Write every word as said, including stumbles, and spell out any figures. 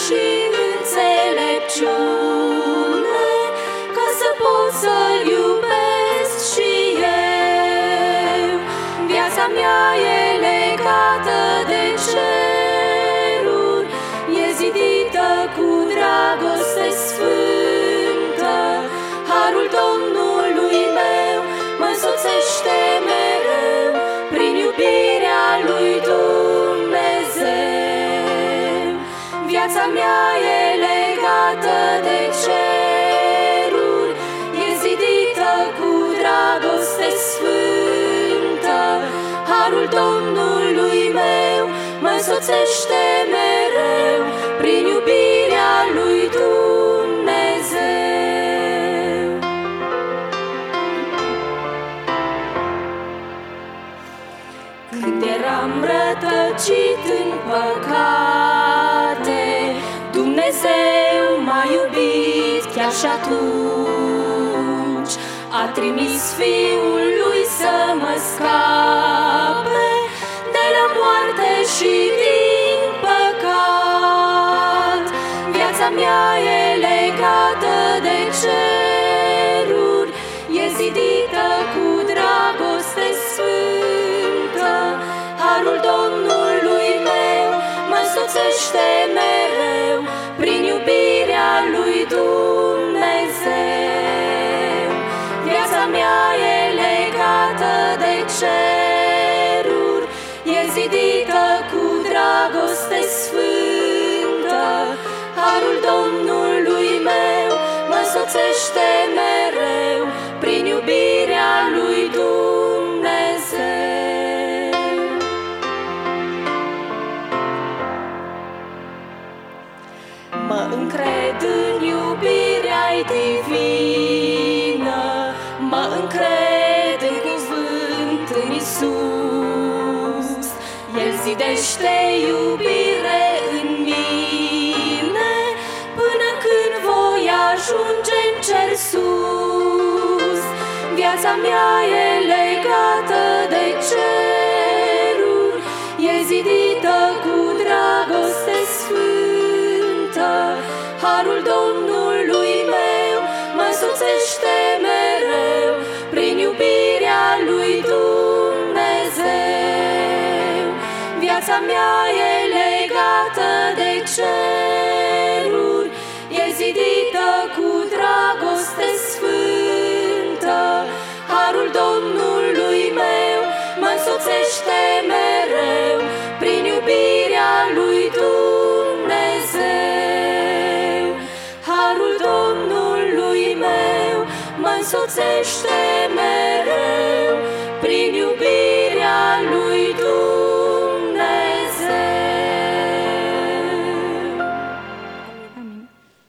și înțelepciune, ca să pot să-L iubesc și eu. Viața mea e legată de ceruri, e zidită cu dragoste sfântă. Harul Domnului meu mă însoțește mereu, prin iubirea lui Dumnezeu. Viața mea e legată de ceruri, e zidită cu dragoste sfântă. Harul Domnului meu mă însoțește mereu, prin iubirea lui Dumnezeu. Când eram rătăcit în păcate, Dumnezeu m-a iubit chiar și atunci. A trimis Fiul Lui să mă scape de la moarte și din păcat. Viața mea e legată de ceruri, e zidită cu dragoste sfântă. Harul Domnului meu mă însoțește mereu, prin iubirea lui Dumnezeu. Viața mea e legată de ceruri, e zidită cu dragoste sfântă. Harul Domnului meu mă însoțește mereu, prin iubirea lui Dumnezeu. Mă încred în iubirea-i divină, mă încred în cuvânt, în Iisus. El zidește iubire în mine, până când voi ajunge în cer sus. Viața mea e legată de ceruri, e zidită cu dragoste sfântă. Harul Domnului meu mă însoțește mereu, prin iubirea lui Dumnezeu. Viața mea e legată de ceruri, e zidită cu dragoste sfântă. Harul Domnului meu mă însoțește mereu, prin iubirea lui Dumnezeu. Harul Domnului meu mă însoțește